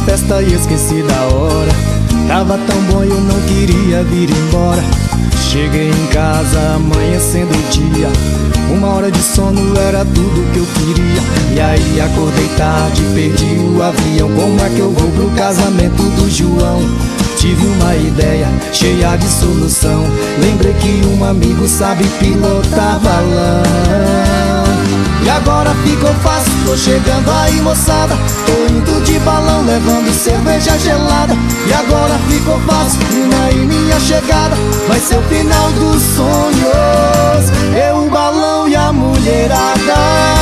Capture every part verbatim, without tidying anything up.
festa e esqueci da hora. Tava tão bom e eu não queria vir embora. Cheguei em casa amanhecendo o dia. Uma hora de sono era tudo que eu queria. E aí acordei tarde, perdi o avião. Como é que eu vou pro casamento do João? Tive uma ideia cheia de solução. Lembrei que um amigo sabe pilotar balão. E agora ficou fácil, tô chegando aí, moçada. Tô indo de balão, levando cerveja gelada. E agora ficou fácil, firma aí minha chegada. Vai ser o final dos sonhos, eu, o balão e a mulherada.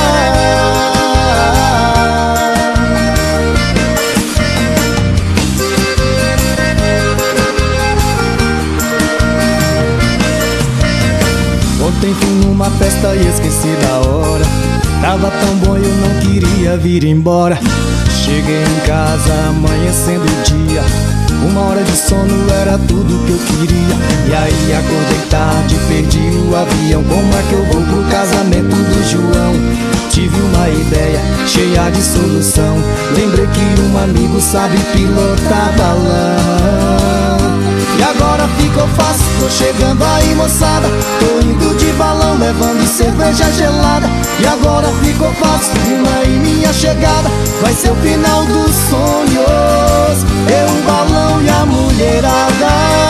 Ontem fui numa festa e esqueci da hora. Tava tão bom e eu não queria vir embora. Cheguei em casa amanhecendo o dia. Uma hora de sono era tudo que eu queria. E aí acordei tarde, perdi o avião. Como é que eu vou pro casamento do João? Tive uma ideia cheia de solução. Lembrei que um amigo sabe pilotar balão. E agora ficou fácil, tô chegando aí, moçada. Tô indo de balão, levando cerveja gelada. E agora ficou fácil, firma aí minha chegada. Vai ser o final dos sonhos, eu, o balão e a mulherada.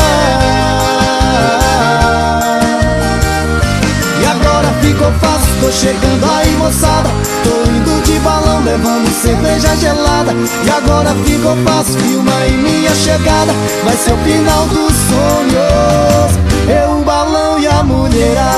E agora ficou fácil, tô chegando aí, moçada. Tô indo de balão, levando cerveja gelada. E agora ficou fácil, filma aí minha chegada. Vai ser o final dos sonhos, eu, o balão e a mulherada.